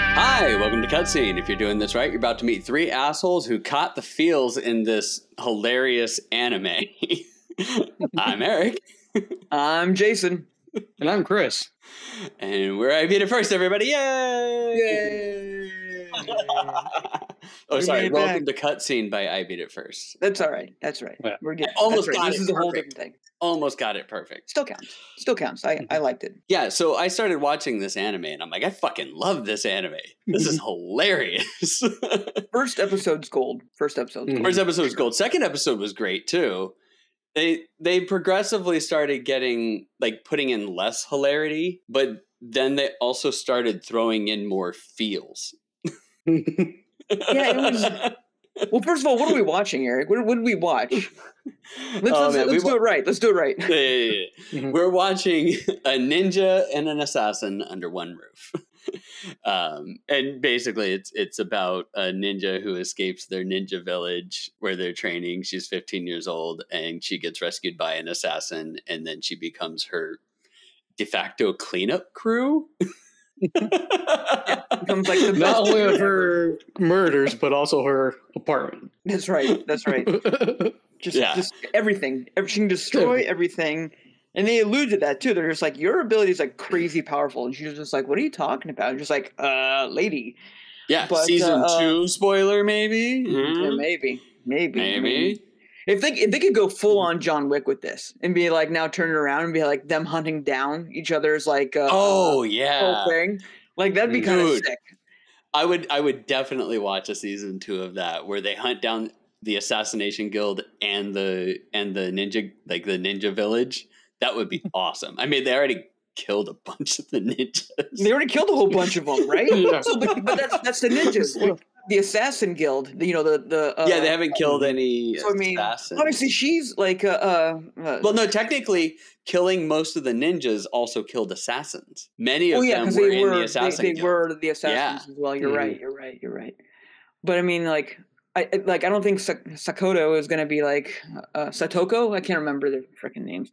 Hi, welcome to Cutscene. If you're doing this right, you're about to meet three assholes who caught the feels in this hilarious anime. I'm Eric. I'm Jason. And I'm Chris. And we're I Beat It First, everybody. Yay! Yay! Oh, We sorry. made it Welcome back. to Cutscene by I Beat It First. That's all right. That's right. Yeah. We're good. Almost That's right. got This it is a whole perfect. different thing. Almost got it perfect. Still counts. Still counts. I liked it. Yeah, so I started watching this anime and I'm like, I fucking love this anime. This is hilarious. First episode's gold. First episode's gold. First episode was gold. Second episode was great too. They progressively started getting like putting in less hilarity, but then they also started throwing in more feels. Yeah, it was. Well, first of all, what are we watching, Eric? What did we watch? Let's do it right. Let's do it right. Yeah. We're watching a ninja and an assassin under one roof. And basically it's about a ninja who escapes their ninja village where they're training. She's 15 years old and she gets rescued by an assassin, and then she becomes her de facto cleanup crew. Becomes like the Not best. only of her murders, but also her apartment. That's right. That's right. Just everything. She can destroy everything. And they allude to that too. They're just like, your ability is like crazy powerful. And she's just like, what are you talking about? And just like, lady. Yeah, But, season 2 spoiler maybe. Yeah, maybe. If they could go full on John Wick with this and be like, now turn it around and be like them hunting down each other's like oh yeah whole thing, like that'd be kind of Dude. sick. I would definitely watch a season 2 of that where they hunt down the assassination guild and the ninja, like the ninja village. That would be awesome. I mean, they already killed a bunch of the ninjas. They already killed a whole bunch of them, right? Yeah. So, but that's the ninjas. The assassin guild, you know, the Yeah, they haven't killed any so I mean, assassins. obviously she's like Well, no, technically, killing most of the ninjas also killed assassins. Many of them were in the assassin they guild. were the assassins as well. You're right. But I mean, like I don't think Sakoto is going to be like Satoko. I can't remember their freaking names.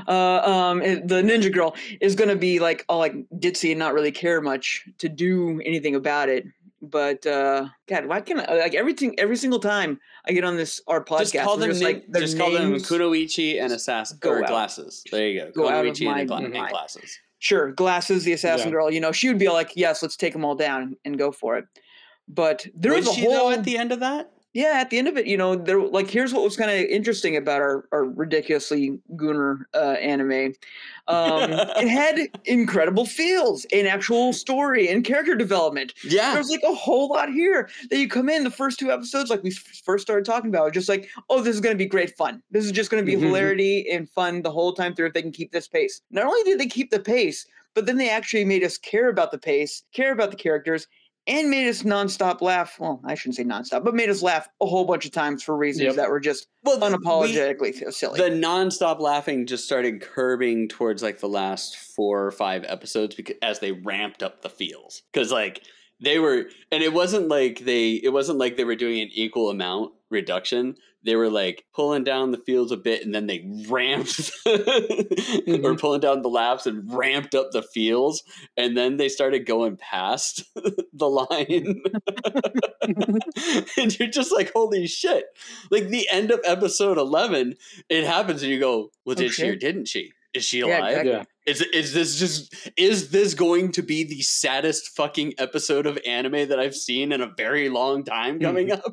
The ninja girl is going to be like all like ditzy and not really care much to do anything about it. But God, why can't I, like every single time I get on our podcast, Just call them call them Kunoichi and assassin or glasses. There you go. Kunoichi and glasses. Sure, glasses, the assassin Yeah. girl. You know, she would be like, yes, let's take them all down and go for it. But there was a she though whole at the end of that? Yeah, at the end of it, you know, there like here's what was kind of interesting about our ridiculously gooner anime. It had incredible feels and actual story and character development. Yeah. There's like a whole lot here that you come in the first 2 episodes, like we first started talking about, just like, oh, this is going to be great fun. This is just going to be hilarity and fun the whole time through if they can keep this pace. Not only did they keep the pace, but then they actually made us care about the pace, care about the characters, and made us nonstop laugh. Well, I shouldn't say nonstop, but made us laugh a whole bunch of times for reasons that were just unapologetically silly. The nonstop laughing just started curbing towards like the last 4 or 5 episodes because as they ramped up the feels. Because like they were, and it wasn't like they were doing an equal amount reduction. They were like pulling down the feels a bit and then they ramped or pulling down the laughs and ramped up the feels. And then they started going past the line. And you're just like, holy shit. Like the end of episode 11, it happens and you go, well, did she or didn't she? Is she alive? Yeah, exactly. Is this going to be the saddest fucking episode of anime that I've seen in a very long time coming up?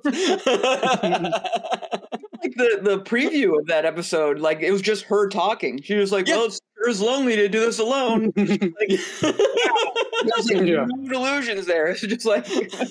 Like the preview of that episode, like it was just her talking. She was like, well, it's lonely to do this alone. Like, there's like no delusions there. It's just like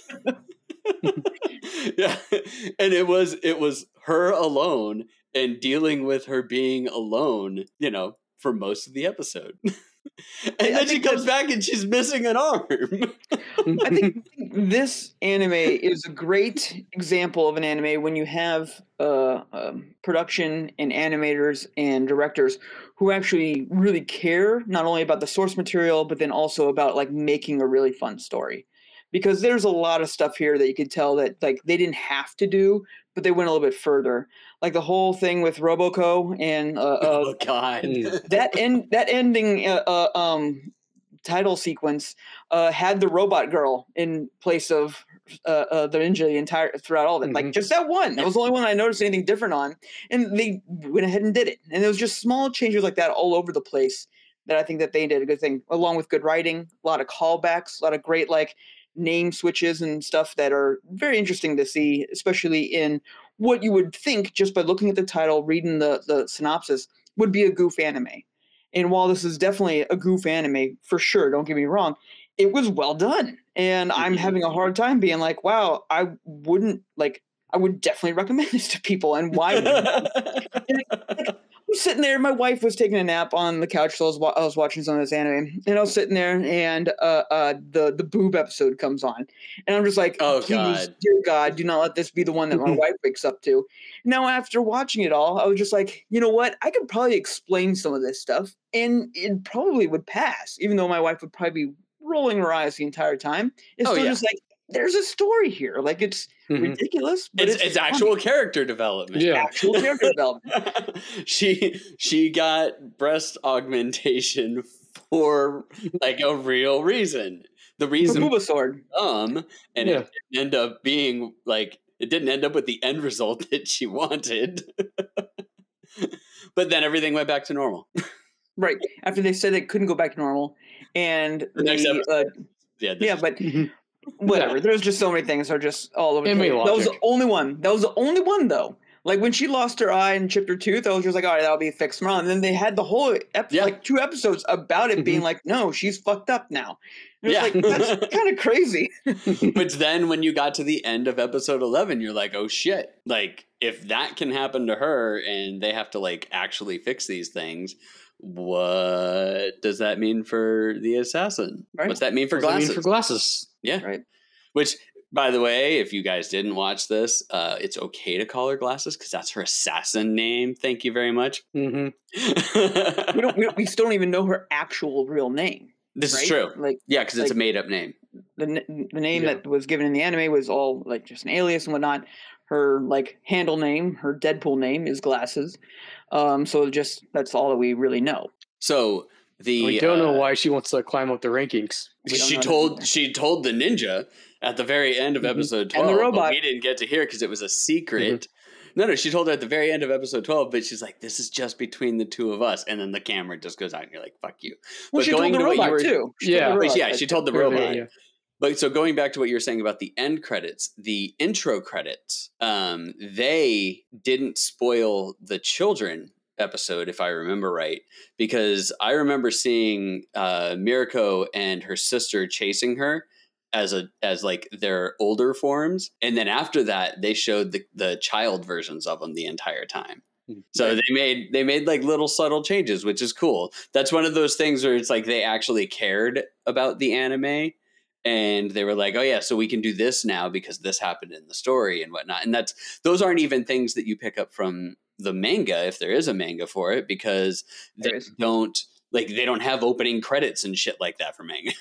yeah. And it was her alone and dealing with her being alone, you know, for most of the episode. And then she comes back and she's missing an arm. I think this anime is a great example of an anime when you have production and animators and directors who actually really care not only about the source material, but then also about like making a really fun story. Because there's a lot of stuff here that you could tell that like they didn't have to do, but they went a little bit further. Like the whole thing with Roboco and oh God, that ending title sequence had the robot girl in place of the ninja throughout all of it. Like just that one. That was the only one I noticed anything different on. And they went ahead and did it. And there was just small changes like that all over the place that I think that they did a good thing, along with good writing, a lot of callbacks, a lot of great like name switches and stuff that are very interesting to see, especially in what you would think just by looking at the title, reading the synopsis, would be a goof anime. And while this is definitely a goof anime, for sure, don't get me wrong, it was well done. And I'm having a hard time being like, wow, I would definitely recommend this to people. And why? I was sitting there. My wife was taking a nap on the couch, so I was watching some of this anime, and I was sitting there, and the boob episode comes on, and I'm just like, oh please, God, dear God, do not let this be the one that my wife wakes up to. Now, after watching it all, I was just like, you know what? I could probably explain some of this stuff, and it probably would pass, even though my wife would probably be rolling her eyes the entire time. It's still just like, there's a story here. Like, it's ridiculous, but it's actual character development. Yeah, actual character development. She got breast augmentation for like a real reason. The reason Bulbasaur. And it didn't end up being like, it didn't end up with the end result that she wanted. But then everything went back to normal. Right. After they said it couldn't go back to normal, and the next episode. but whatever. There's just so many things that are just all over the place. That was the only one. That was the only one, though. Like when she lost her eye and chipped her tooth, I was just like, all right, that'll be fixed tomorrow. And then they had the whole like 2 episodes about it being like, no, she's fucked up now. And it was like, that's kind of crazy. But then when you got to the end of episode 11, you're like, oh shit. Like if that can happen to her and they have to like actually fix these things, what does that mean for the assassin? Right. What's that mean for glasses? Yeah. Right. Which, by the way, if you guys didn't watch this, it's okay to call her Glasses because that's her assassin name. Thank you very much. We still don't even know her actual real name. This is true. Like, because it's a made up name. The name that was given in the anime was all like just an alias and whatnot. Her like handle name, her Deadpool name is Glasses. So just that's all that we really know. So we don't know why she wants to climb up the rankings. She told the ninja at the very end of episode 12, and the robot. But we didn't get to hear because it was a secret. No, she told her at the very end of episode 12, but she's like, this is just between the two of us. And then the camera just goes out and you're like, fuck you. Well, but she told the robot too. She told the robot. Yeah. But so going back to what you were saying about the end credits, the intro credits, they didn't spoil the children episode, if I remember right, because I remember seeing Mirko and her sister chasing her as like their older forms, and then after that they showed the child versions of them the entire time. So they made like little subtle changes, which is cool. That's one of those things where it's like they actually cared about the anime, and they were like, oh yeah, so we can do this now because this happened in the story and whatnot. And those aren't even things that you pick up from the manga, if there is a manga for it, because they don't have opening credits and shit like that for manga.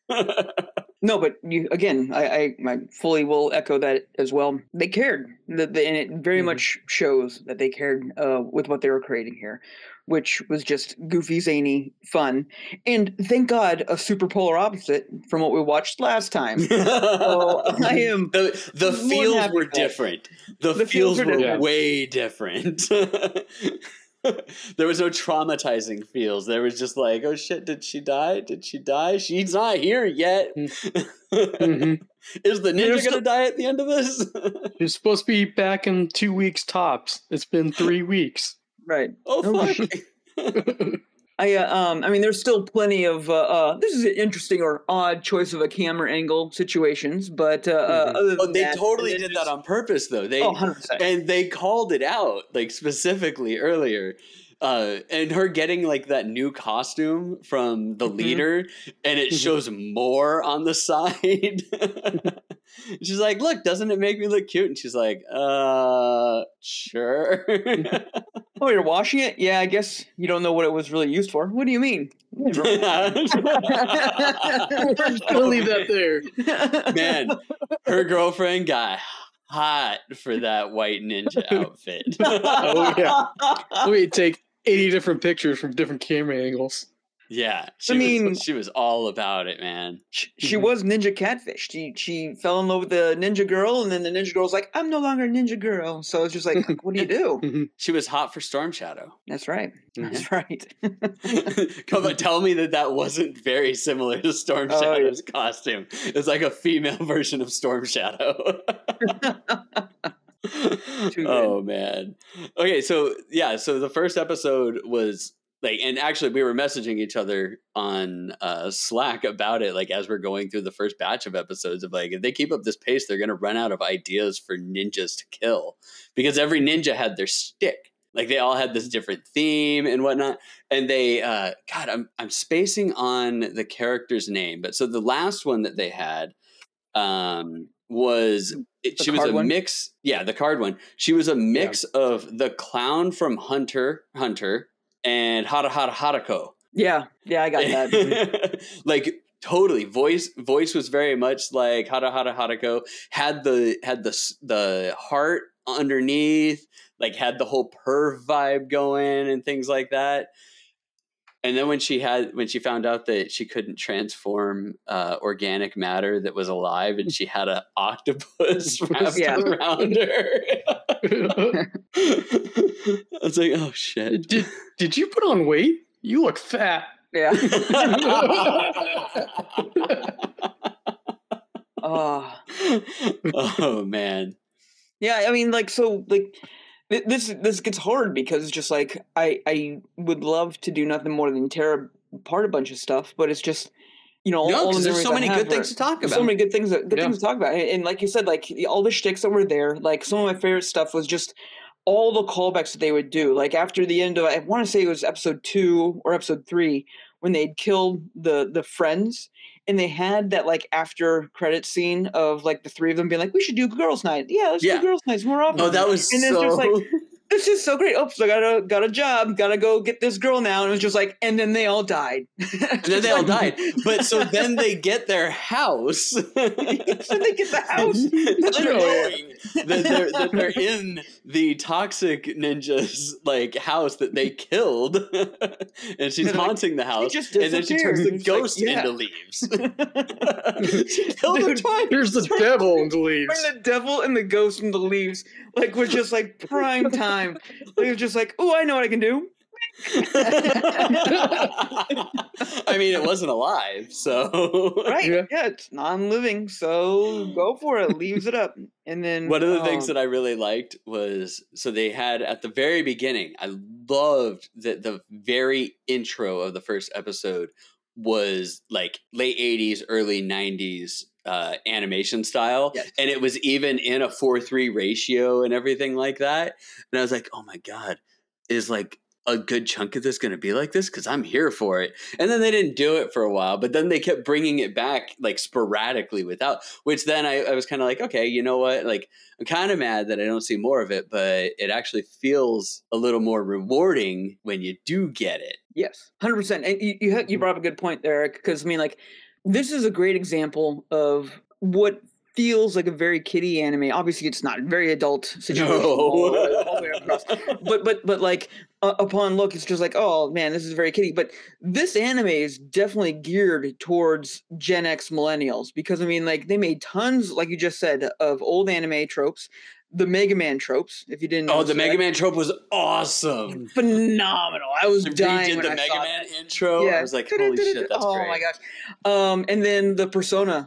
No, but I fully will echo that as well. They cared, and it very much shows that they cared with what they were creating here, which was just goofy, zany, fun, and thank God a super polar opposite from what we watched last time. So I am the feels were different. The feels were way different. There was no traumatizing feels. There was just like, oh shit, did she die? She's not here yet. Is the ninja gonna die at the end of this? You're supposed to be back in 2 weeks tops. It's been 3 weeks. Right. Oh fuck. I mean, there's still plenty of this is an interesting or odd choice of a camera angle situations, but other than they that, totally did that on purpose, though. 100%. And they called it out like specifically earlier. And her getting like that new costume from the leader, and it shows more on the side. She's like, look, doesn't it make me look cute? And she's like, sure. Oh, you're washing it? Yeah, I guess you don't know what it was really used for. What do you mean? I'm gonna leave that there. Man, her girlfriend got hot for that white ninja outfit. Oh yeah. We take 80 different pictures from different camera angles. Yeah, mean- she was all about it, man. She was ninja catfish. She fell in love with the ninja girl, and then the ninja girl's like, I'm no longer a ninja girl. So it's just like, what do you do? She was hot for Storm Shadow. That's right. That's right. Come on, tell me that wasn't very similar to Storm Oh, yeah. Shadow's costume. It's like a female version of Storm Shadow. Too Oh man. Okay, so the first episode was like, and actually we were messaging each other on Slack about it, like as we're going through the first batch of episodes, of like, if they keep up this pace, they're gonna run out of ideas for ninjas to kill, because every ninja had their stick. Like they all had this different theme and whatnot. And they God, I'm spacing on the character's name, but so the last one that they had was she was a mix. Yeah, the card one. She was a mix of the clown from Hunter and Hadako. Yeah, I got that. Like totally, voice was very much like Hadako. Had the heart underneath, like had the whole perv vibe going and things like that. And then when she found out that she couldn't transform organic matter that was alive, and she had an octopus wrapped around her, I was like, "Oh shit!" Did you put on weight? You look fat. Yeah. Oh man. Yeah, I mean, like, so, like, this gets hard because it's just like I would love to do nothing more than tear apart a bunch of stuff, but it's just, you know, no, all the there's so many good things to talk about. So many good things to talk about, and like you said, like all the shticks that were there, like some of my favorite stuff was just all the callbacks that they would do. Like after the end of, I want to say it was episode 2 or episode 3, when they'd killed the friends. And they had that like after credit scene of like the 3 of them being like, we should do girls' night. Yeah, let's do girls' nights more often. Oh, that was and then so... it's just like, this is so great. Oops, I got a job. Gotta go get this girl now. And it was just like, and then they all died. And then they all died. But so then they get their house. So they get the house. Literally. That they're in the toxic ninja's like house that they killed. And she's haunting the house. And then she turns the ghost into leaves. She killed her twice. Here's the devil in the leaves. Turn the devil and the ghost in the leaves. Like, was just like prime time. Like, it was just like, oh, I know what I can do. I mean, it wasn't alive, so right. Yeah, it's non-living, so go for it. Leaves it up. And then one of the things that I really liked was, so they had at the very beginning, I loved that the very intro of the first episode was like late 80s, early 90s animation style. Yes. And it was even in a 4:3 ratio and everything like that. And I was like, oh my God, is like a good chunk of this going to be like this? Because I'm here for it. And then they didn't do it for a while, but then they kept bringing it back like sporadically which then I was kind of like, okay, you know what? Like, I'm kind of mad that I don't see more of it, but it actually feels a little more rewarding when you do get it. Yes, 100%. And you brought up a good point there, Eric, because I mean, like, this is a great example of what feels like a very kiddie anime. Obviously, it's not a very adult situation. No. All the way across. But like upon look, it's just like, oh man, this is very kiddie. But this anime is definitely geared towards Gen X millennials, because I mean, like, they made tons, like you just said, of old anime tropes. The Mega Man tropes, if you didn't know. Oh, the Mega Man trope was awesome. Phenomenal. I was dying when the I Mega saw Man that. intro. Yeah. I was like, holy shit, that's great. Oh my gosh. And then the Persona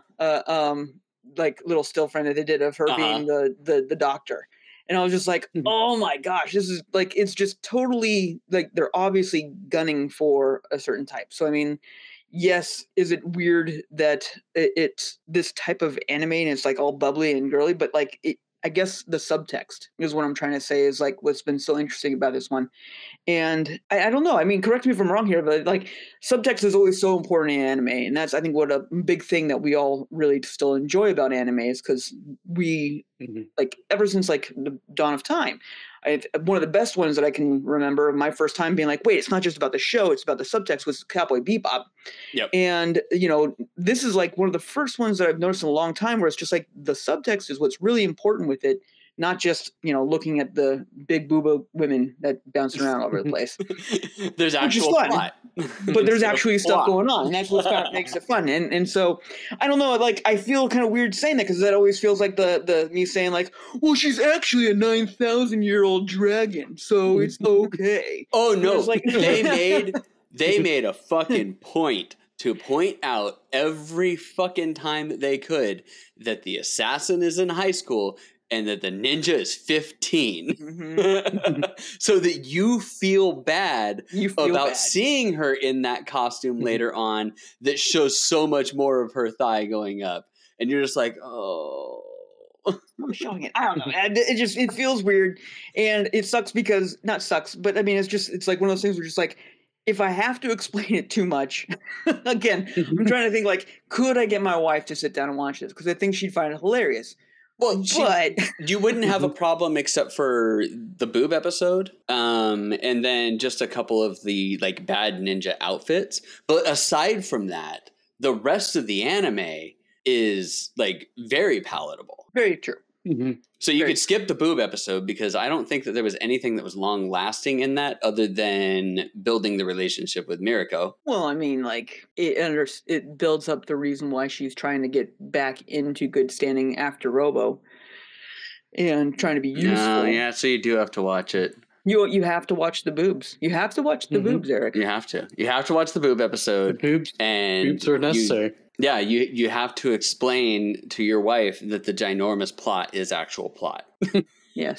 like little still frame that they did of her being the doctor. And I was just like, oh my gosh, this is like, it's just totally like, they're obviously gunning for a certain type. So I mean, yes, is it weird that it's this type of anime and it's like all bubbly and girly, but like I guess the subtext is what I'm trying to say, is like what's been so interesting about this one. And I don't know. I mean, correct me if I'm wrong here, but like subtext is always so important in anime. And that's, I think, what a big thing that we all really still enjoy about anime is because we, like, ever since like the dawn of time, one of the best ones that I can remember of my first time being like, wait, it's not just about the show, it's about the subtext, was Cowboy Bebop. Yep. And, you know, this is like one of the first ones that I've noticed in a long time where it's just like the subtext is what's really important with it, not just, looking at the big booba women that bounce around all over the place. There's actual fun. plot. But there's actually stuff going on, and that's what kind of makes it fun. And so, I don't know, like, I feel kind of weird saying that, because that always feels like the me saying, like, well, she's actually a 9,000-year-old dragon, so it's okay. Oh, no. Like, they made a fucking point to point out every fucking time that they could that the assassin is in high school and that the ninja is 15. Mm-hmm. So that you feel bad about seeing her in that costume later on that shows so much more of her thigh going up. And you're just like, oh. I'm showing it. I don't know. It feels weird. And it sucks because, not sucks, but I mean, it's like one of those things where just like, if I have to explain it too much, again, I'm trying to think, like, could I get my wife to sit down and watch this? Because I think she'd find it hilarious. Well, you wouldn't have a problem except for the boob episode, and then just a couple of the like bad ninja outfits. But aside from that, the rest of the anime is like very palatable. Very true. Mm-hmm. So you could skip the boob episode because I don't think that there was anything that was long lasting in that other than building the relationship with Miriko. Well, I mean, like, it builds up the reason why she's trying to get back into good standing after Robo and trying to be useful. No, yeah, so you do have to watch it. You have to watch the boobs. You have to watch the boobs, Eric. You have to watch the boob episode. Boobs are necessary. You have to explain to your wife that the ginormous plot is actual plot. Yes.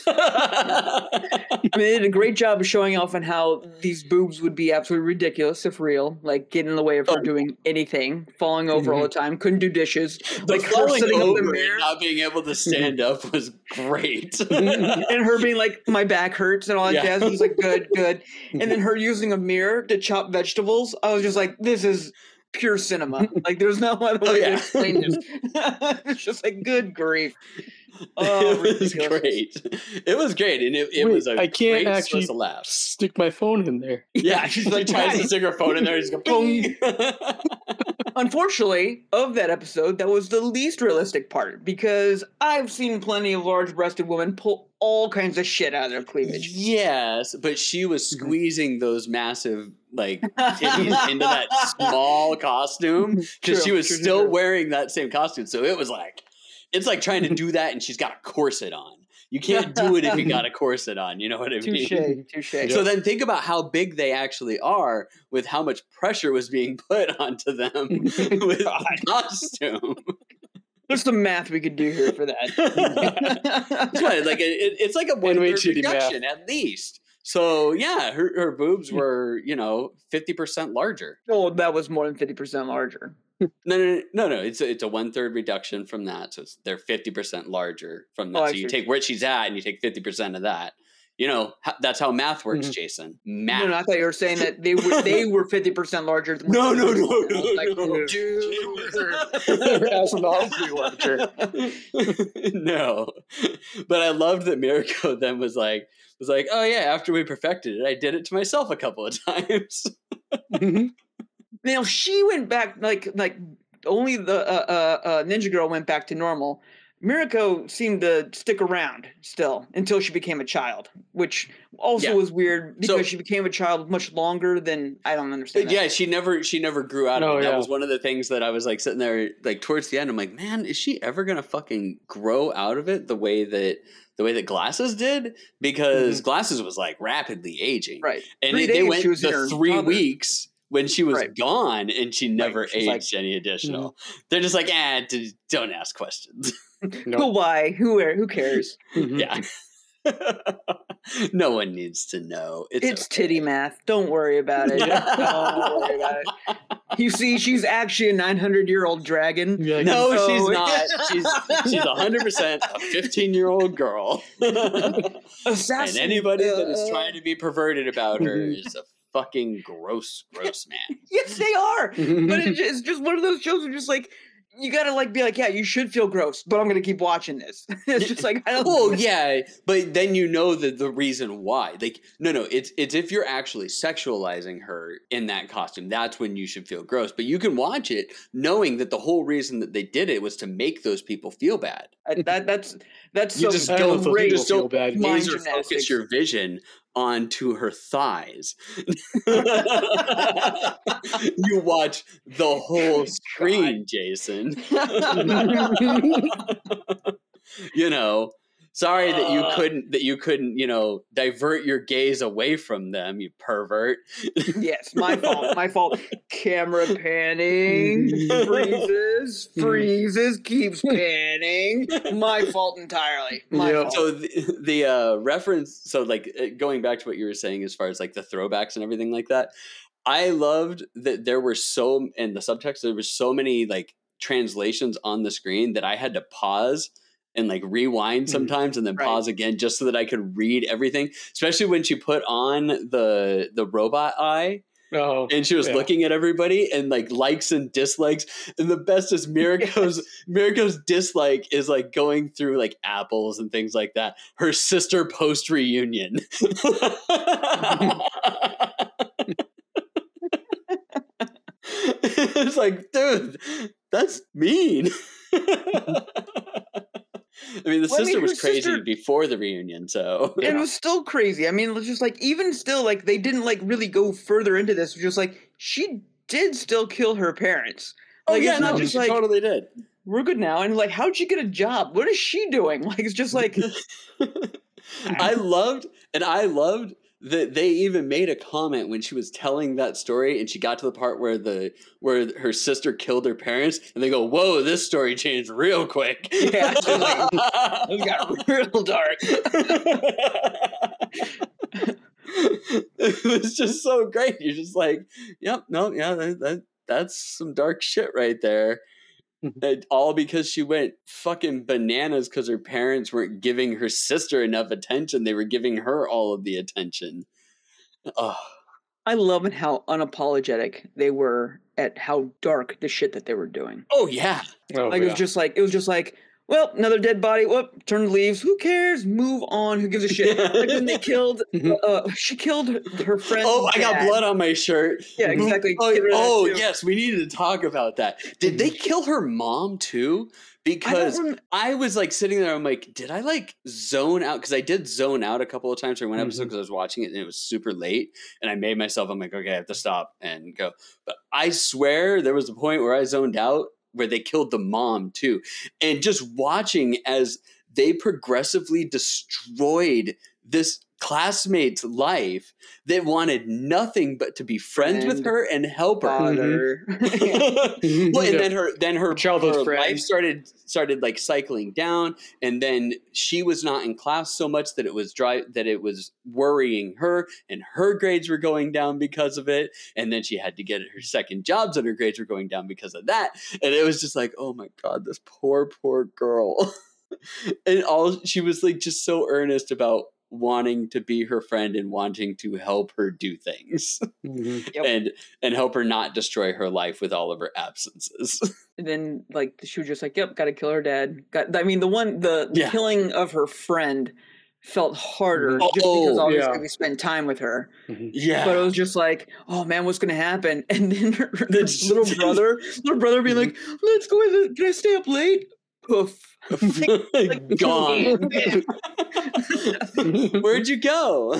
They did a great job of showing off on how these boobs would be absolutely ridiculous if real. Like, get in the way of her doing anything, falling over all the time, couldn't do dishes. Like, her sitting up the mirror and not being able to stand up was great. And her being like, my back hurts and all that jazz. She's like, good. And then her using a mirror to chop vegetables. I was just like, this is pure cinema. Like, there's no other way to explain this. It's just like, good grief. Oh, it was great. It was great, and it was a I can't great actually source of laughs. stick my phone in there. Yeah, she's like, tries to stick her phone in there. Just go, boom. Unfortunately, of that episode, that was the least realistic part, because I've seen plenty of large-breasted women pull all kinds of shit out of their cleavage. Yes, but she was squeezing those massive like titties into that small costume because she was still wearing that same costume. So it was like, it's like trying to do that and she's got a corset on. You can't do it if you got a corset on. You know what I mean? Touche. So then think about how big they actually are with how much pressure was being put onto them with the costume. There's some math we could do here for that. Right, like it's like a 1/3 reduction at least. So yeah, her boobs were 50% larger. Oh, that was more than 50% larger. No. It's a 1/3 reduction from that, so they're 50% larger from that. So you take where she's at and you take 50% of that. That's how math works, Jason. Math. No, I thought you were saying that they were 50% larger. Than No. They're astronomically larger. No, but I loved that Miriko then was like, oh yeah, after we perfected it, I did it to myself a couple of times. Now she went back like only the Ninja Girl went back to normal. Miriko seemed to stick around still until she became a child, which also was weird because she became a child much longer than I don't understand. Yeah, she never grew out of it. Yeah. That was one of the things that I was like sitting there like towards the end. I'm like, man, is she ever gonna fucking grow out of it the way that Glasses did? Because Glasses was like rapidly aging, right? And they went the 3 weeks when she was gone, and she never aged any additional. They're just like, don't ask questions. Nope. Why? Who cares? Yeah. No one needs to know. It's titty math. Don't worry about it. Don't worry about it. You see, she's actually a 900-year-old dragon. No, she's not. She's 100% a 15-year-old girl. Assassin. And anybody that is trying to be perverted about her is a fucking gross man. Yes, they are. But it's just one of those shows where just like, you gotta like be like, yeah, you should feel gross, but I'm gonna keep watching this. It's just like, I don't. Well, yeah, but then you know the reason why. Like, no, it's if you're actually sexualizing her in that costume, that's when you should feel gross. But you can watch it knowing that the whole reason that they did it was to make those people feel bad. That's You some just I don't know if those great people feel bad. mind laser gymnastics. focus your vision onto her thighs. You watch the whole screen, Jason. You know, sorry that you couldn't, divert your gaze away from them, you pervert. Yes, my fault. Camera panning, freezes, keeps panning. My fault entirely. My Yep. fault. So the reference, so like going back to what you were saying as far as like the throwbacks and everything like that, I loved that there were in the subtext, there were so many like translations on the screen that I had to pause and like rewind sometimes and then Right. pause again just so that I could read everything, especially when she put on the robot eye. Oh, And she was yeah. looking at everybody and like likes and dislikes. And the best is Miriko's dislike is like going through like apples and things like that. Her sister post reunion. It's like, dude, that's mean. I mean, the Well, I mean, sister was her crazy sister- before the reunion, so It was still crazy. I mean, it's just like, even still, like, they didn't like really go further into this. It was just like, she did still kill her parents. Like, it's not just she like, totally did. we're good now. And like, how'd she get a job? What is she doing? Like, it's just like, I loved that they even made a comment when she was telling that story and she got to the part where her sister killed her parents and they go, "Whoa, this story changed real quick." Yeah, so like, it got real dark. It was just so great. You're just like, yep, no, yeah, that's some dark shit right there. All because she went fucking bananas because her parents weren't giving her sister enough attention. They were giving her all of the attention. Oh, I love it how unapologetic they were at how dark the shit that they were doing. oh yeah. Oh, Like, yeah. it was just like, well, another dead body. Whoop, turn the leaves. Who cares? Move on. Who gives a shit? Like when they killed, she killed her friend. Oh, I got dad. blood on my shirt. Yeah, exactly. Oh, Get rid of that oh, too. yes, we needed to talk about that. Did they kill her mom too? Because I was like sitting there, I'm like, did I like zone out? Because I did zone out a couple of times for one episode because I was watching it and it was super late. And I made myself, I'm like, okay, I have to stop and go. But I swear there was a point where I zoned out where they killed the mom too. And just watching as they progressively destroyed this classmate's life that wanted nothing but to be friends with her and help her. Father. Well, and then her Childhood her friend. life started like cycling down, and then she was not in class so much that it was worrying her, and her grades were going down because of it, and then she had to get her second jobs, and her grades were going down because of that, and it was just like, oh my god, this poor girl. And she was like just so earnest about wanting to be her friend and wanting to help her do things. Yep. and help her not destroy her life with all of her absences. And then like she was just like, yep, gotta kill her dad. The killing of her friend felt harder just because obviously we spent time with her. Yeah. But it was just like, oh man, what's gonna happen? And then her little brother being like, let's go in. Can I stay up late? Poof. Gone. Where'd you go?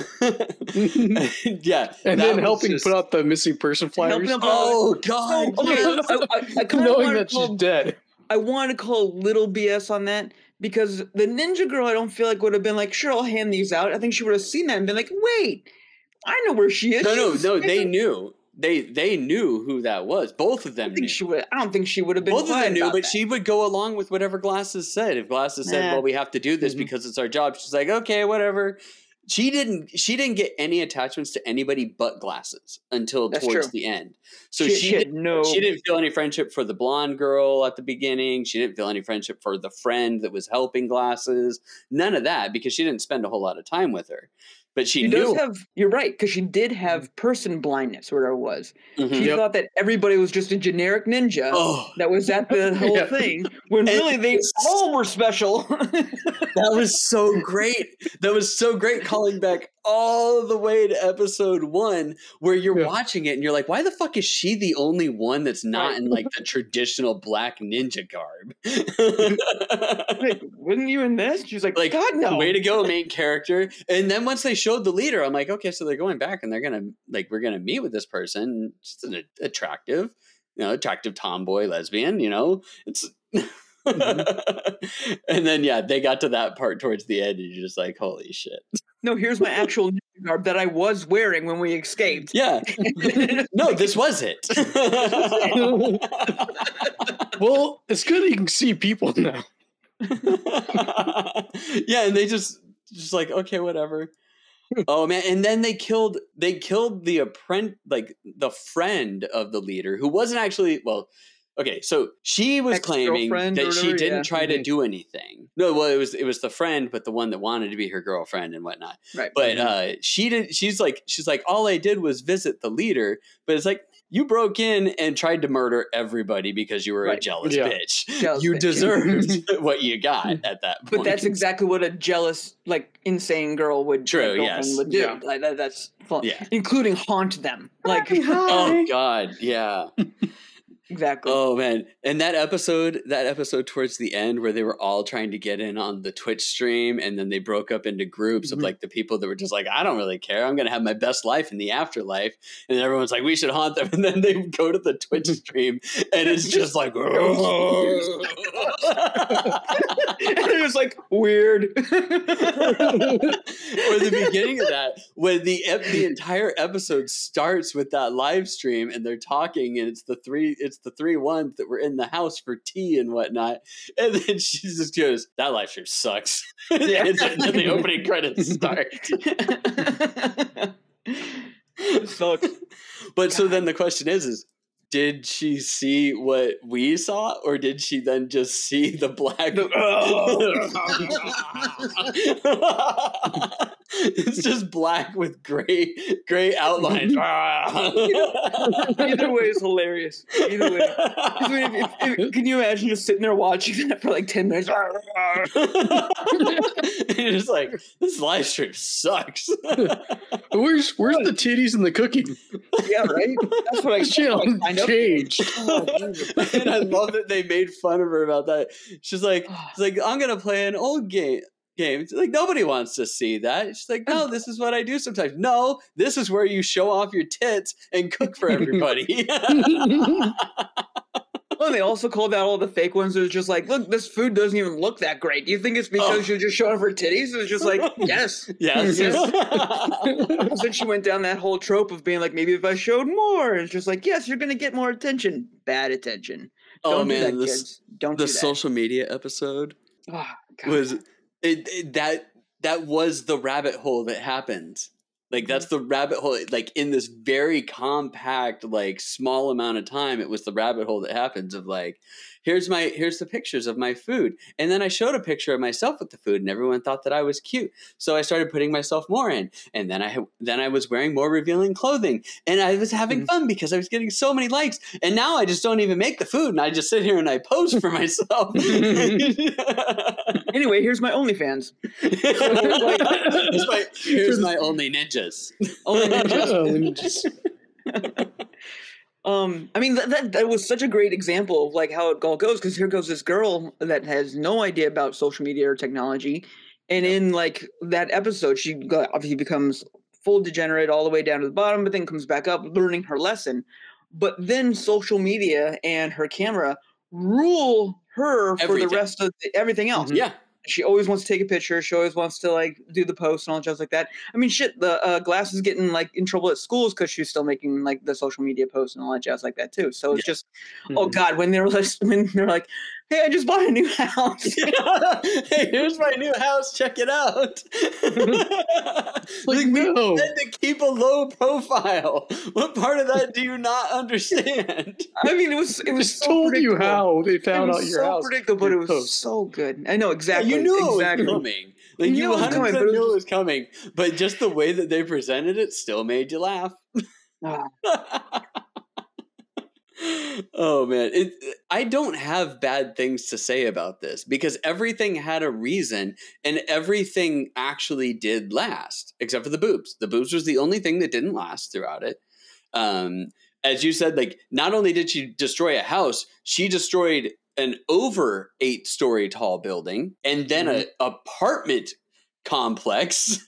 Yeah. And then helping put out the missing person flyers. Oh god. Okay, I kind of Knowing that she's dead. I want to call a little BS on that because the ninja girl, I don't feel like would have been like, sure, I'll hand these out. I think she would have seen that and been like, wait, I know where she is. No, they knew. They knew who that was. Both of them knew. I don't think she would have been. Both of them knew, but that. she would go along with whatever Glasses said. If Glasses said, "Well, we have to do this because it's our job," she's like, "Okay, whatever." She didn't get any attachments to anybody but Glasses until towards the end. So she didn't feel any friendship for the blonde girl at the beginning. She didn't feel any friendship for the friend that was helping Glasses. None of that because she didn't spend a whole lot of time with her. but she She knew. does have. You're right, because she did have person blindness, whatever it was. Mhm. She thought that everybody was just a generic ninja Oh, that was at the whole Yeah. thing, when And really they it's- all were special. that was so great. That was so great, calling back all the way to episode 1, where you're Yeah. watching it and you're like, why the fuck is she the only one that's not Right. in like the traditional black ninja garb? Like, wasn't you in this? She's like, Like, God no. way to go, main character. And then once they showed the leader, I'm like, okay, so they're going back and they're gonna like, we're gonna meet with this person. Just an attractive, attractive tomboy lesbian. It's. And then they got to that part towards the end, and you're just like, holy shit. No, here's my actual ninja garb that I was wearing when we escaped. Yeah. No, this was it. Well, it's good you can see people now. Yeah, and they just like, okay, whatever. Oh man, and then they killed the apprentice, like the friend of the leader, who wasn't actually, well, okay, so she was claiming Ex-girlfriend or that she whatever, didn't yeah. try to do anything. No, well, it was the friend, but the one that wanted to be her girlfriend and whatnot. Right. But she did. She's like, all I did was visit the leader. But it's like, you broke in and tried to murder everybody because you were a Right. jealous Yeah. bitch. Jealous You bitch. deserved what you got at that point. But that's exactly what a jealous, like, insane girl would, True, like, girlfriend yes. would do. Yeah. Like, that's fun. Yeah. Including haunt them. Like, Oh God, yeah. exactly. Oh man, and that episode towards the end where they were all trying to get in on the Twitch stream, and then they broke up into groups of Mhm. like the people that were just like, I don't really care, I'm gonna have my best life in the afterlife, and everyone's like, we should haunt them, and then they go to the Twitch stream, and it's just like, And it was like, weird. or the beginning of that, when the entire episode starts with that live stream and they're talking, and it's the three ones that were in the house for tea and whatnot, and then she just goes, that live stream sucks. Yeah. And then the opening credits start. Sucks. But so then the question is did she see what we saw, or did she then just see the black? It's just black with gray outlines. Either way is hilarious. Either way. I mean, can you imagine just sitting there watching that for like 10 minutes? And you're just like, this live stream sucks. Where's the titties and the cooking? Yeah, right? That's what I Channel signed up for. changed. And I love that they made fun of her about that. She's like, I'm gonna play an old game. It's like, nobody wants to see that. She's like, no, this is what I do sometimes. No, this is where you show off your tits and cook for everybody. Well, they also called out all the fake ones. It was just like, look, this food doesn't even look that great. Do you think it's because you're just showing off her titties? It was just like, yes. Yes. Then she went down that whole trope of being like, maybe if I showed more. It's just like, yes, you're going to get more attention. Bad attention. Oh Don't do man, that, kids. Don't do the that. social media episode Oh, God. was that was the rabbit hole that happened. Like, that's the rabbit hole, like, in this very compact, like, small amount of time, it was the rabbit hole that happens of, like, here's the pictures of my food. And then I showed a picture of myself with the food, and everyone thought that I was cute. So I started putting myself more in. And then I was wearing more revealing clothing. And I was having fun because I was getting so many likes. And now I just don't even make the food, and I just sit here and I pose for myself. Anyway, here's my OnlyFans. Here's my only ninjas. Only ninjas. Just- I mean, that was such a great example of like how it all goes, because here goes this girl that has no idea about social media or technology, and in like that episode, she obviously becomes full degenerate all the way down to the bottom, but then comes back up learning her lesson. But then social media and her camera rule her for Everything. the rest of everything else. Yeah. She always wants to take a picture. She always wants to like do the post and all jazz like that. I mean, shit, the Glass is getting like in trouble at schools because she's still making like the social media posts and all that jazz like that too. So it's just, oh God, when they're like, Hey, I just bought a new house. Hey, here's my new house. Check it out. Like, we no. said to keep a low profile. What part of that do you not understand? I mean, it was Just so told you predictable. how they It found was out your so house. predictable, but your it was post. so good. I know exactly. You knew exactly. it was coming. Like, You you knew it was 100% coming, but it was knew it was coming. But just the way that they presented it still made you laugh. Ah, Oh man, I don't have bad things to say about this because everything had a reason and everything actually did last, except for the boobs. The boobs was the only thing that didn't last throughout it. As you said, like, not only did she destroy a house, she destroyed an over 8-story tall building and then an apartment complex.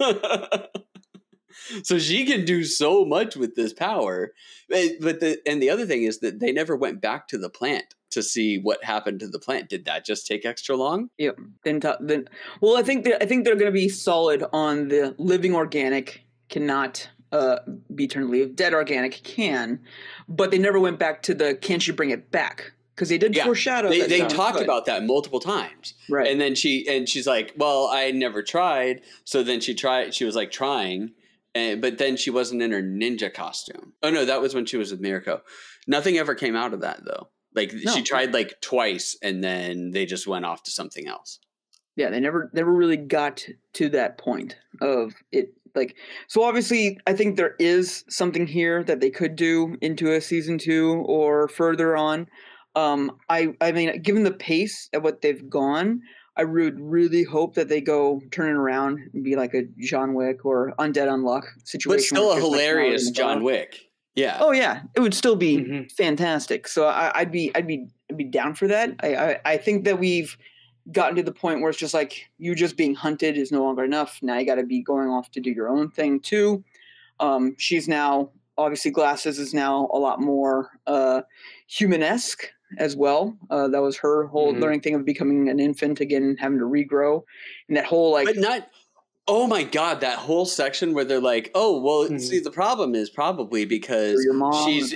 So she can do so much with this power. But the other thing is that they never went back to the plant to see what happened to the plant. Did that just take extra long? Yep. Well, I think they're going to be solid on the living organic cannot be turned to leave. Dead organic can, but they never went back to the can she bring it back? Because they did foreshadow. They talked about that multiple times, right? And then she's like, "Well, I never tried." So then she tried. She was like trying, but then she wasn't in her ninja costume. Oh no, that was when she was with Mirko. Nothing ever came out of that though. Like she tried like twice, and then they just went off to something else. Yeah, they never really got to that point of it. Like, so obviously, I think there is something here that they could do into a season 2 or further on. I mean, given the pace at what they've gone, I would really hope that they go turn it around and be like a John Wick or Undead Unluck situation. But still where a it's just like hilarious John Wick. Yeah. Oh yeah, it would still be fantastic. So I'd be down for that. I think that we've gotten to the point where it's just like you just being hunted is no longer enough. Now you got to be going off to do your own thing too. She's now obviously Glasses is now a lot more human-esque as well. That was her whole learning thing of becoming an infant again, having to regrow, and that whole like. But not. Oh my God, that whole section where they're like, "Oh, well, see, the problem is probably because she's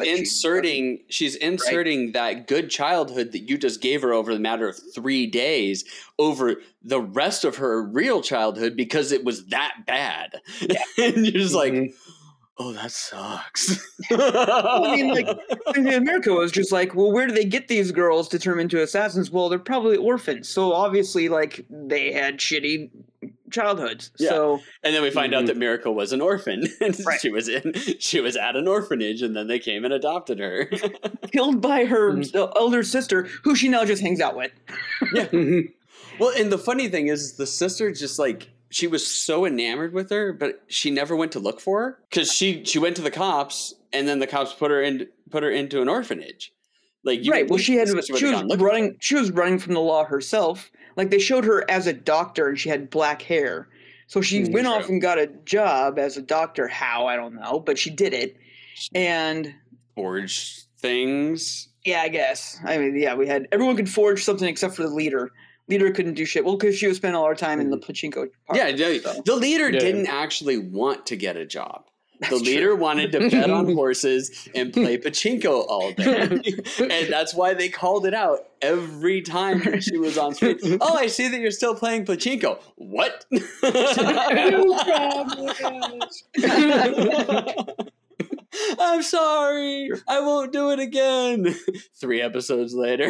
inserting that good childhood that you just gave her over the matter of 3 days over the rest of her real childhood because it was that bad." Yeah. And you're just like, "Oh, that sucks." Well, I mean, like, America was just like, well, where do they get these girls to turn into assassins? Well, they're probably orphans. So obviously, like, they had shitty childhoods. Yeah. So, and then we find out that Miracle was an orphan. Right. She was at an orphanage, and then they came and adopted her. Killed by her elder sister, who she now just hangs out with. Yeah. Well, and the funny thing is the sister just like she was so enamored with her, but she never went to look for her because she went to the cops, and then the cops put her into an orphanage. Like right. Well, she was running from the law herself. Like they showed her as a doctor, and she had black hair. So she went off and got a job as a doctor. How? I don't know, but she did it. And forged things. Yeah, I guess. I mean, yeah, everyone could forge something except for the leader. Leader couldn't do shit. Well, because she was spending all her time in the pachinko part. Yeah, the leader didn't actually want to get a job. The leader wanted to bet on horses and play pachinko all day. And that's why they called it out every time that she was on screen. Oh, I see that you're still playing pachinko. What? I'm sorry. I won't do it again. 3 episodes later.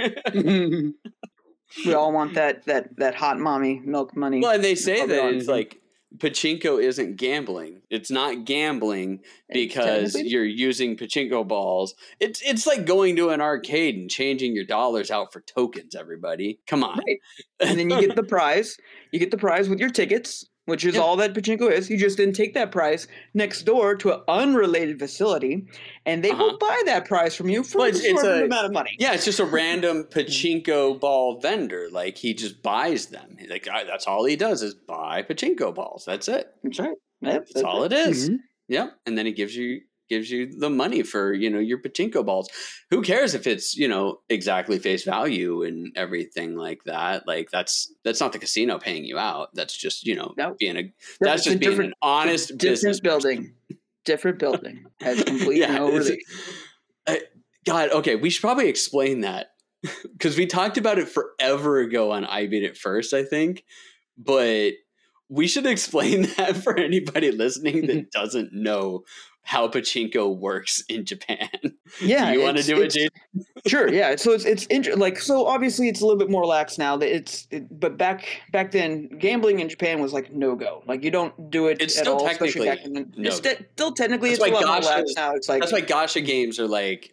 We all want that hot mommy milk money. Well, and they say that it's like pachinko isn't gambling. It's not gambling because you're using pachinko balls. It's like going to an arcade and changing your dollars out for tokens, everybody. Come on. Right. And then you get the prize. You get the prize with your tickets, which is all that pachinko is. You just didn't take that prize next door to an unrelated facility, and they will buy that prize from you for an amount of money. Yeah, it's just a random pachinko ball vendor. Like, he just buys them. Like, that's all he does is buy pachinko balls. That's it. That's right. Yep, that's all it is. Yep. And then he gives you the money for, your pachinko balls. Who cares if it's, exactly face value and everything like that? Like that's not the casino paying you out. That's just, being an honest business building. Different building. Has completely no relief. God, okay, we should probably explain that because we talked about it forever ago on I Beat It First, I think, but we should explain that for anybody listening that doesn't know how pachinko works in Japan. Yeah, do you want to do it, Jason? Sure, yeah. So it's like, so obviously it's a little bit more lax now. But back then, gambling in Japan was like no go. Like you don't do it It's at still all. Especially back technically then. no It's go. still technically That's it's a why lot more gacha- lax now. It's like That's why gacha games are like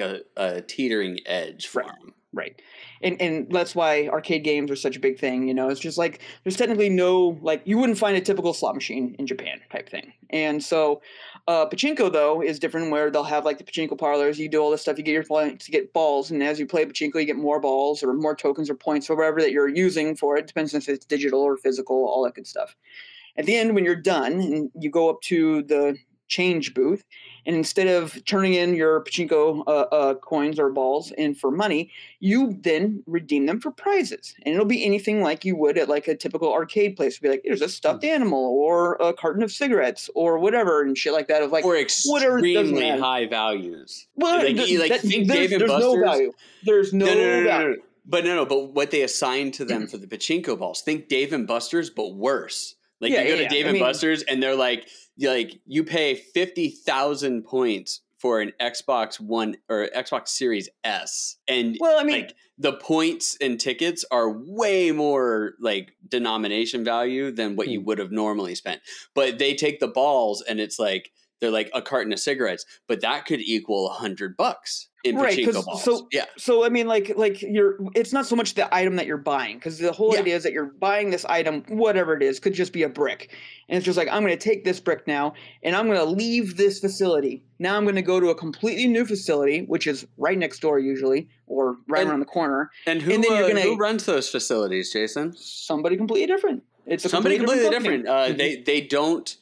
a teetering edge for them. right. And that's why arcade games are such a big thing. You know, it's just like there's technically no, like, you wouldn't find a typical slot machine in Japan type thing. And so pachinko though is different, where they'll have like the pachinko parlors. You do all this stuff, you get your points, you get balls, and as you play pachinko, you get more balls or more tokens or points or whatever that you're using for it. Depends if it's digital or physical, all that good stuff. At the end, when you're done, and you go up to the change booth, and instead of turning in your pachinko coins or balls in for money, you then redeem them for prizes, and it'll be anything like you would at like a typical arcade place. It'll be like, there's a stuffed animal or a carton of cigarettes or whatever and shit like that. Of like, Or whatever, it doesn't extremely matter. high values. Well, think Dave and there's no Buster's. value. There's no value. But what they assign to them for the pachinko balls, think Dave and Buster's, but worse. Like, you go to Dave and Buster's and they're like you pay 50,000 points for an Xbox One or Xbox Series S, and like the points and tickets are way more like denomination value than what you would have normally spent. But they take the balls and it's like they're like a carton of cigarettes, but that could equal $100 in pachinko balls. So I mean, like it's not so much the item that you're buying, because the whole idea is that you're buying this item, whatever it is, could just be a brick, and it's just like, I'm going to take this brick now, and I'm going to leave this facility. Now I'm going to go to a completely new facility, which is right next door usually, or right around the corner. And who runs those facilities, Jason? Somebody completely different. It's somebody completely different. They don't.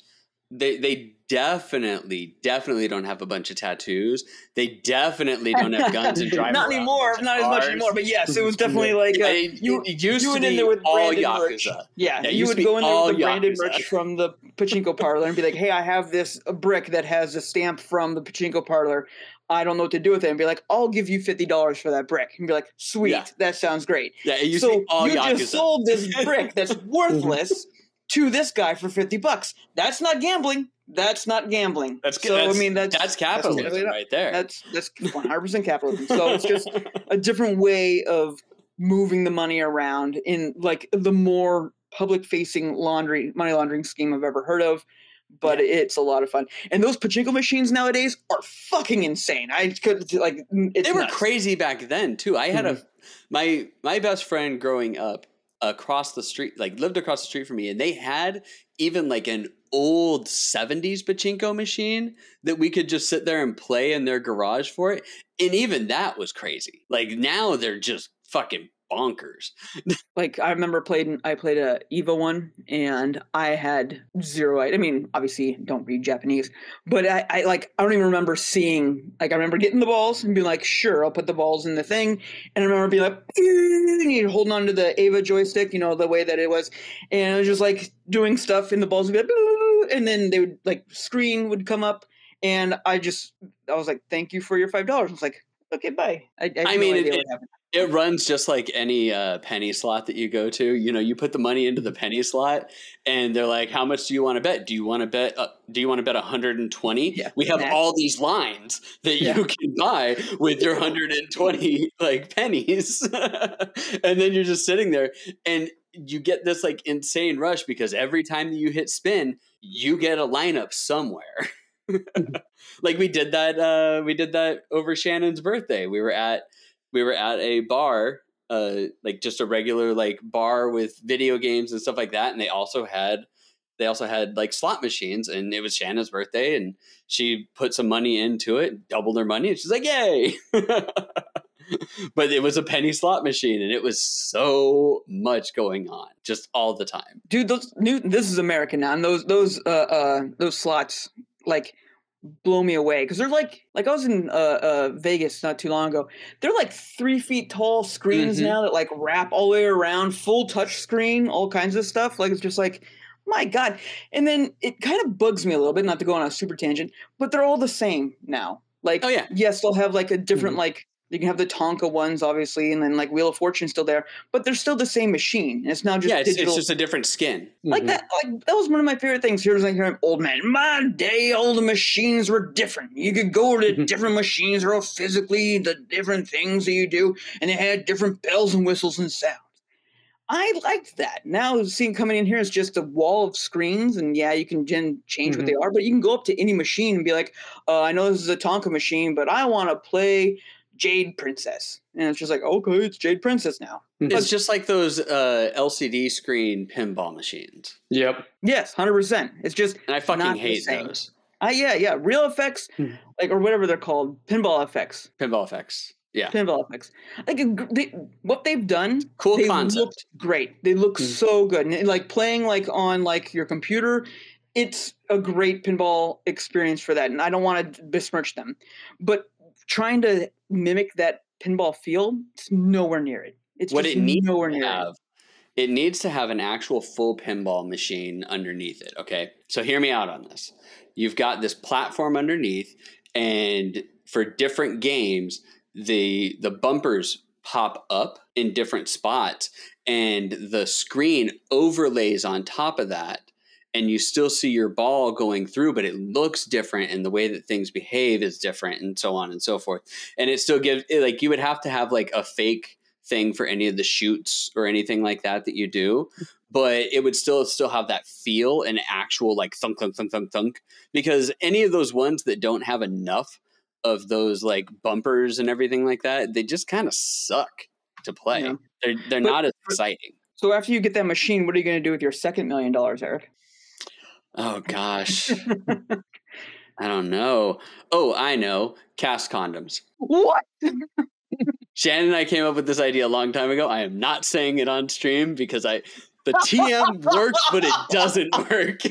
They definitely don't have a bunch of tattoos. They definitely don't have guns and drive. Not anymore. Not as much anymore. But yes, it was definitely like you used to be with all Yakuza. Merch. Yeah, you would go in there with the branded merch from the pachinko parlor and be like, "Hey, I have this brick that has a stamp from the pachinko parlor. I don't know what to do with it." And be like, "I'll give you $50 for that brick." And be like, "Sweet, that sounds great." Yeah, it used to be all Yakuza. Just sold this brick that's worthless to this guy for $50. That's not gambling. That's not gambling. That's capitalism right there. That's 100% capitalism. So it's just a different way of moving the money around in like the more public-facing money laundering scheme I've ever heard of. But it's a lot of fun. And those pachinko machines nowadays are fucking insane. They were crazy back then too. I had my best friend growing up across the street, like lived across the street from me, and they had even like an old 70s pachinko machine that we could just sit there and play in their garage for it. And even that was crazy. Like now they're just fucking bonkers. Like I remember I played a EVO one, and I had zero. I mean, obviously don't read Japanese, but I don't even remember seeing, like, I remember getting the balls and being like, sure, I'll put the balls in the thing. And I remember being like, and you're holding onto the Ava joystick, you know, the way that it was. And I was just like doing stuff and the balls would be like, and then they would like screen would come up. And I was like, thank you for your $5. I was like, okay, bye. I mean, no idea what happened. It runs just like any penny slot that you go to. You know, you put the money into the penny slot, and they're like, "How much do you want to bet? Do you want to bet? 120? Yeah, we have all these lines that you can buy with your 120 like pennies," and then you're just sitting there, and you get this like insane rush because every time that you hit spin, you get a lineup somewhere. Like we did that over Shannon's birthday. We were at a bar, like just a regular like bar with video games and stuff like that, and they also had like slot machines, and it was Shannon's birthday, and she put some money into it, doubled her money, and she's like, "Yay!" But it was a penny slot machine, and it was so much going on just all the time, dude. This is America now, and those slots like blow me away, because they're like I was in Vegas not too long ago. They're like 3 feet tall screens now that like wrap all the way around, full touch screen, all kinds of stuff. Like it's just like, my God. And then it kind of bugs me a little bit, not to go on a super tangent, but they're all the same now. Like, yes, they'll have like a different like You can have the Tonka ones, obviously, and then like Wheel of Fortune's still there, but they're still the same machine. It's now just it's digital. just a different skin. Like that was one of my favorite things. Here's like hearing old man. In my day, all the machines were different. You could go to different machines, or physically the different things that you do, and they had different bells and whistles and sounds. I liked that. Now seeing coming in here is just a wall of screens, and yeah, you can change what they are, but you can go up to any machine and be like, I know this is a Tonka machine, but I want to play Jade Princess. And it's just like, okay, it's Jade Princess now. It's just like those LCD screen pinball machines. Yep. Yes, 100%. It's just and I fucking hate those. Yeah. Real effects, like, or whatever they're called, pinball effects. Pinball effects. Yeah. Pinball effects. Like what they've done, cool they concept. Look great. They look so good. And like playing like on like your computer, it's a great pinball experience for that. And I don't want to besmirch them, but trying to mimic that pinball feel, it's nowhere near it. It's what just it needs nowhere near to have. It needs to have an actual full pinball machine underneath it. Okay, so hear me out on this. You've got this platform underneath, and for different games, the bumpers pop up in different spots, and the screen overlays on top of that. And you still see your ball going through, but it looks different, and the way that things behave is different, and so on and so forth. And it still gives, like, you would have to have like a fake thing for any of the shoots or anything like that you do, but it would still have that feel and actual like thunk, thunk, thunk, thunk, thunk. Because any of those ones that don't have enough of those like bumpers and everything like that, they just kind of suck to play. Yeah. They're not as exciting. So after you get that machine, what are you going to do with your second $1 million, Eric? Oh, gosh. I don't know. Oh, I know. Cast condoms. What? Shannon and I came up with this idea a long time ago. I am not saying it on stream because the TM works, but it doesn't work.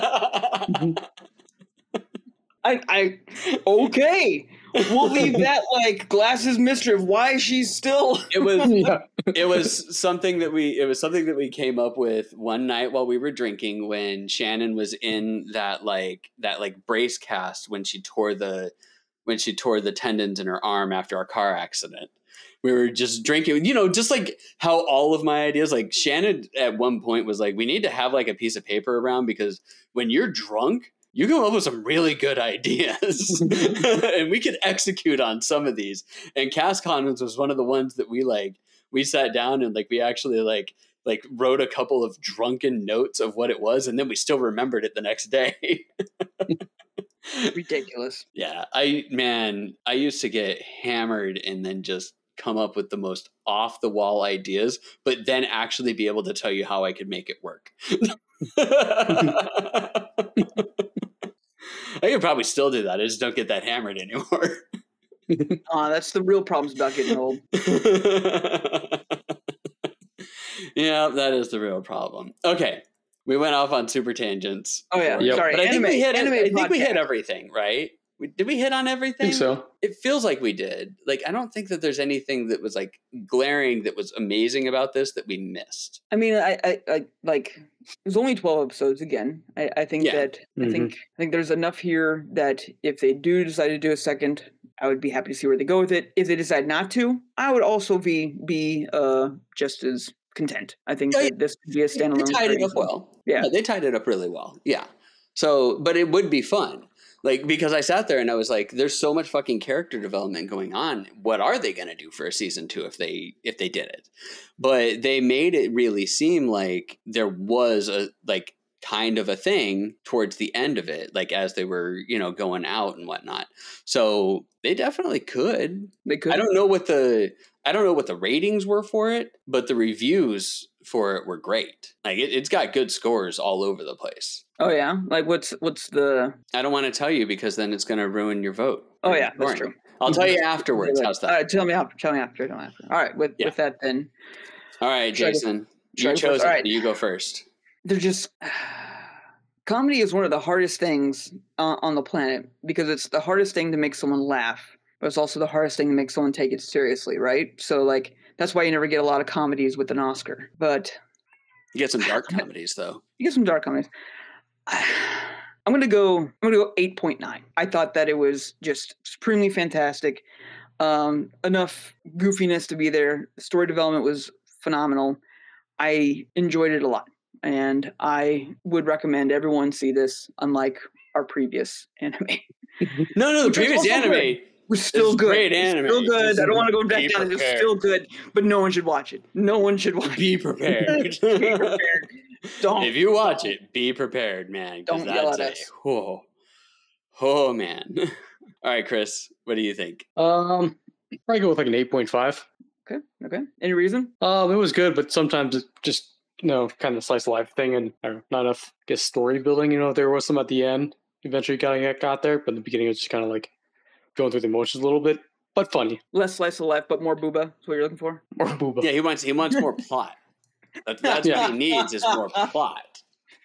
Okay. We'll leave that like Glass's mystery of why she's still. It was something that we came up with one night while we were drinking when Shannon was in that brace cast when she tore the tendons in her arm after our car accident. We were just drinking, just like how all of my ideas, like Shannon at one point was like, we need to have like a piece of paper around because when you're drunk, you come up with some really good ideas and we could execute on some of these. And cast condoms was one of the ones that we sat down and like, we actually like wrote a couple of drunken notes of what it was. And then we still remembered it the next day. Ridiculous. Yeah. I used to get hammered and then just come up with the most off the wall ideas, but then actually be able to tell you how I could make it work. I could probably still do that. I just don't get that hammered anymore. That's the real problems about getting old. Yeah, that is the real problem. Okay. We went off on super tangents. Oh yeah. Yep. Sorry. But I think we hit everything, right? Did we hit on everything? I think so. It feels like we did. Like, I don't think that there's anything that was like glaring that was amazing about this that we missed. I mean, I like there's only 12 episodes again. I think that I think there's enough here that if they do decide to do a second, I would be happy to see where they go with it. If they decide not to, I would also be just as content. I think that this could be a standalone. They tied it up well. Yeah, they tied it up really well. Yeah. So, but it would be fun. Like, because I sat there and I was like, there's so much fucking character development going on. What are they going to do for a season 2 if they did it? But they made it really seem like there was a like kind of a thing towards the end of it, like as they were, going out and whatnot. So they definitely could. They could. I don't know what the ratings were for it, but the reviews for it were great. Like it's got good scores all over the place. Oh yeah, like what's the? I don't want to tell you because then it's going to ruin your vote. Oh yeah, that's true. I'll tell you afterwards. How's that? All right, tell me after. All right, with that then. All right, Jason, you chose it. Right. You go first. They're just comedy is one of the hardest things on the planet because it's the hardest thing to make someone laugh, but it's also the hardest thing to make someone take it seriously, right? So like that's why you never get a lot of comedies with an Oscar, but you get some dark comedies though. You get some dark comedies. I'm gonna go 8.9. I thought that it was just supremely fantastic. enough goofiness to be there. Story development was phenomenal. I enjoyed it a lot, and I would recommend everyone see this, unlike our previous anime. No, the Which was previous also anime good. Was still is good. great It's anime. still good. Just I don't want to go back be down. It's prepared. still good, but no one should watch it. No one should watch Be it. prepared. Be prepared. Don't. If you watch it, be prepared, man. 'Cause Don't yell that's at us. oh man. All right, Chris, what do you think? Probably go with like an 8.5. Okay. Any reason? It was good, but sometimes it just, kind of slice of life thing, and I don't know, not enough, I guess, story building. There was some at the end. Eventually got there, but in the beginning it was just kind of like going through the emotions a little bit, but funny. Less slice of life, but more booba. That's what you're looking for. More booba. Yeah, he wants more plot. That's Yeah. what he needs is more plot.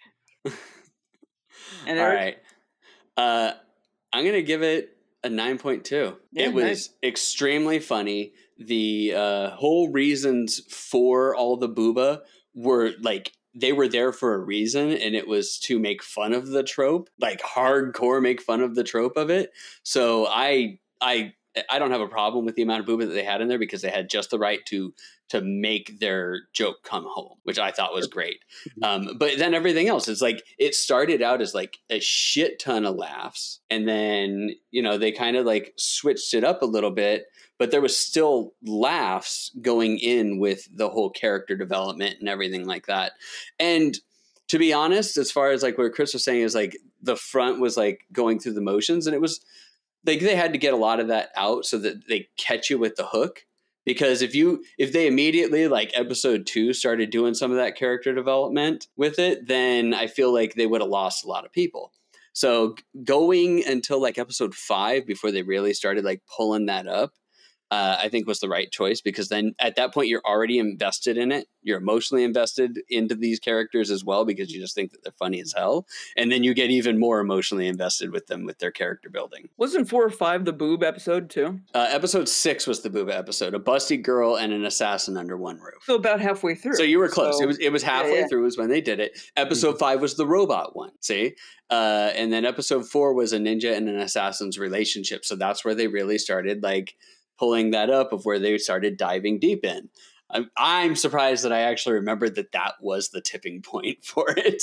And All Eric? right. I'm going to give it a 9.2. Yeah, it was nice. extremely funny. The whole reasons for all the booba were like, they were there for a reason, and it was to make fun of the trope, like hardcore make fun of the trope of it. So I don't have a problem with the amount of booba that they had in there, because they had just the right to make their joke come home, which I thought was great. But then everything else is like, it started out as like a shit ton of laughs, and then they kind of like switched it up a little bit, but there was still laughs going in with the whole character development and everything like that. And to be honest, as far as like what Chris was saying, is like the front was like going through the motions, and it was like they had to get a lot of that out so that they catch you with the hook. Because if they immediately, like episode 2, started doing some of that character development with it, then I feel like they would have lost a lot of people. So going until like episode 5 before they really started like pulling that up, I think was the right choice, because then at that point you're already invested in it. You're emotionally invested into these characters as well, because you just think that they're funny as hell. And then you get even more emotionally invested with them, with their character building. Wasn't 4 or 5 the boob episode too? Episode 6 was the booba episode, a busty girl and an assassin under one roof. So about halfway through. So you were close. So, It was halfway through is when they did it. Episode 5 was the robot one. See? And then episode 4 was a ninja and an assassin's relationship. So that's where they really started like pulling that up, of where they started diving deep in. I'm surprised that I actually remembered that was the tipping point for it.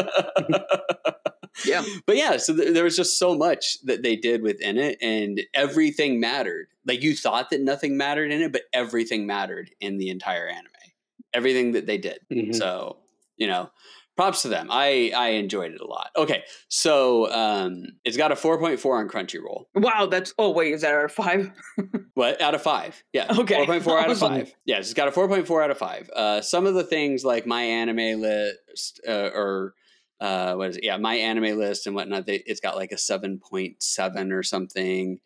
Yeah. But yeah, so there was just so much that they did within it, and everything mattered. Like, you thought that nothing mattered in it, but everything mattered in the entire anime. Everything that they did. Mhm. So, props to them. I enjoyed it a lot. Okay, so it's got a 4.4 on Crunchyroll. Wow, is that our 5? What? Out of 5. Yeah. Okay. 4.4 out of Awesome. 5. Yes, it's got a 4.4 out of 5. Some of the things like My Anime List what is it? Yeah, My Anime List and whatnot, it's got like a 7.7 or something.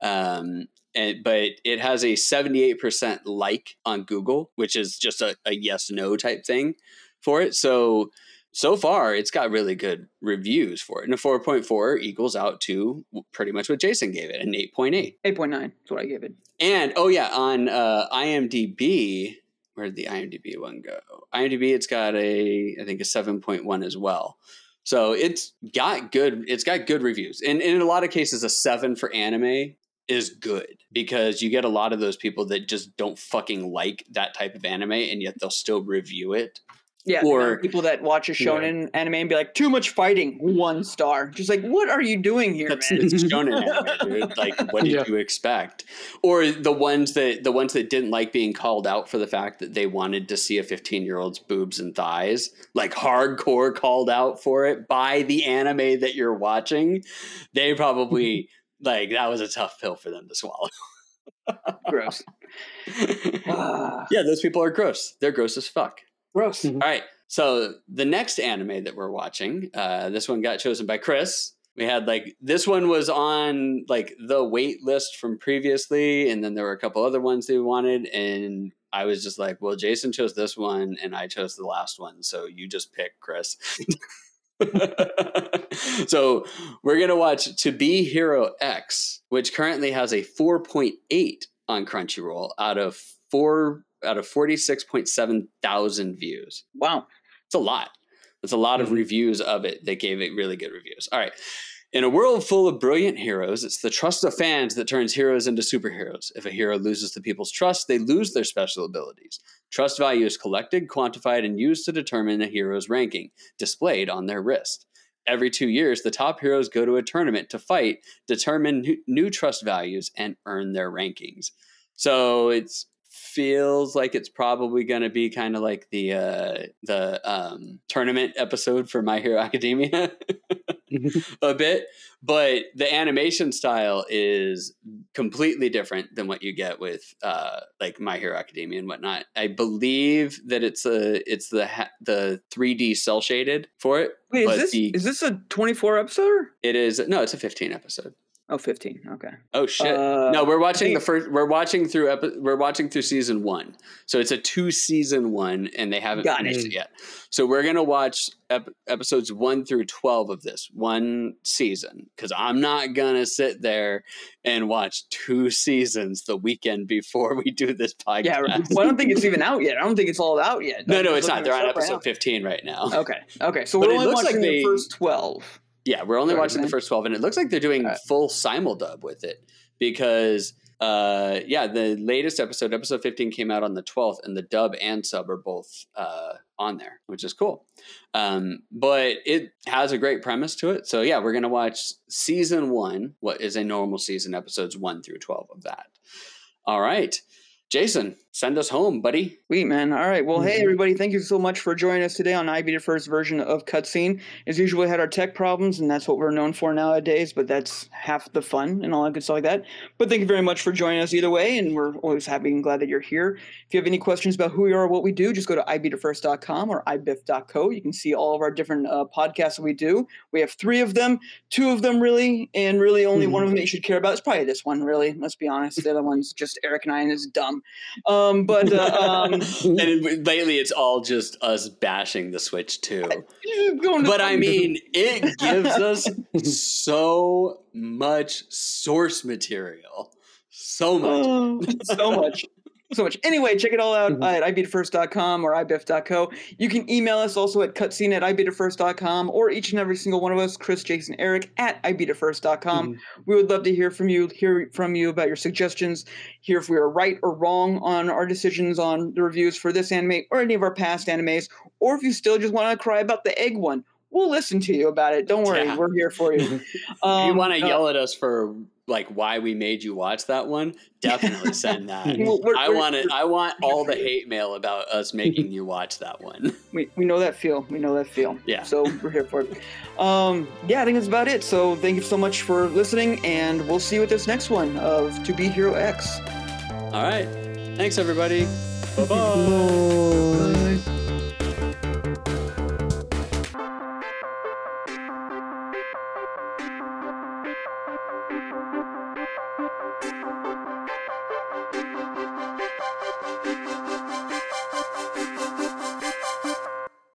But it has a 78% like on Google, which is just a yes/no type thing for it. So far, it's got really good reviews for it. And a 4.4 equals out to pretty much what Jason gave it, an 8.8. 8.9 is what I gave it. And, on IMDb, where did the IMDb one go? IMDb, it's got I think a 7.1 as well. So it's got good reviews. And in a lot of cases, a 7 for anime is good, because you get a lot of those people that just don't fucking like that type of anime, and yet they'll still review it. Yeah, Or people that watch a shonen anime and be like, too much fighting, 1 star. Just like, what are you doing here, It's man? shonen anime, dude. Like, what did you expect? Or the ones that didn't like being called out for the fact that they wanted to see a 15-year-old's boobs and thighs, like hardcore called out for it by the anime that you're watching. They probably like, that was a tough pill for them to swallow. Gross. Yeah, those people are gross. They're gross as fuck. Gross. All right. So the next anime that we're watching, this one got chosen by Chris. We had this one was on the wait list from previously, and then there were a couple other ones that we wanted, and I was just like, well, Jason chose this one and I chose the last one, so you just pick, Chris. So we're gonna watch To Be Hero X, which currently has a 4.8 on Crunchyroll out of 46.7 thousand views. Wow. It's a lot. There's a lot of reviews of it that gave it really good reviews. All right. In a world full of brilliant heroes, it's the trust of fans that turns heroes into superheroes. If a hero loses the people's trust, they lose their special abilities. Trust value is collected, quantified, and used to determine a hero's ranking, displayed on their wrist. Every 2 years, the top heroes go to a tournament to fight, determine new trust values, and earn their rankings. So it feels like it's probably going to be kind of like the tournament episode for My Hero Academia a bit, but the animation style is completely different than what you get with like My Hero Academia and whatnot. I believe that it's the 3D cell shaded for it. Wait, is this a 24 episode? It is. No, it's a 15 episode. Oh, 15. Okay. Oh shit. No, we're watching we're watching through season 1. So it's a 2-season one and they haven't finished it yet. So we're going to watch episodes 1 through 12 of this one season, cuz I'm not going to sit there and watch 2 seasons the weekend before we do this podcast. Yeah, right. Well, I don't think it's even out yet. I don't think it's all out yet. No, it's not. They're on episode 15 right now. Okay. So we're only watching the first 12. Yeah, we're only watching the first 12, and it looks like they're doing full simuldub with it because, the latest episode 15, came out on the 12th, and the dub and sub are both on there, which is cool. But it has a great premise to it. So, yeah, we're going to watch season 1, what is a normal season, episodes 1 through 12 of that. All right. Jason, send us home, buddy. Sweet, man. All right. Well, hey, everybody. Thank you so much for joining us today on I Be the First version of Cutscene. As usual, we had our tech problems, and that's what we're known for nowadays, but that's half the fun and all that good stuff like that. But thank you very much for joining us either way, and we're always happy and glad that you're here. If you have any questions about who we are or what we do, just go to ibethefirst.com or ibiff.co. You can see all of our different podcasts that we do. We have 3 of them, 2 of them really, and really only one of them that you should care about is probably this one, really. Let's be honest. The other one's just Eric and I, and it's dumb. And lately it's all just us bashing the Switch too. But I mean, it gives us so much source material. So much. So much. Anyway, check it all out at ibethefirst.com or ibiff.co. You can email us also at cutscene@ibethefirst.com or each and every single one of us, Chris, Jason, Eric, at ibethefirst.com. We would love to hear from you about your suggestions, hear if we are right or wrong on our decisions on the reviews for this anime or any of our past animes, or if you still just want to cry about the egg one. We'll listen to you about it. Don't worry. Yeah. We're here for you. If you want to yell at us for like why we made you watch that one, definitely send that. I want all the hate mail about us making you watch that one. We know that feel. Yeah. So we're here for it. I think that's about it. So thank you so much for listening, and we'll see you with this next one of To Be Hero X. All right. Thanks, everybody. Bye-bye.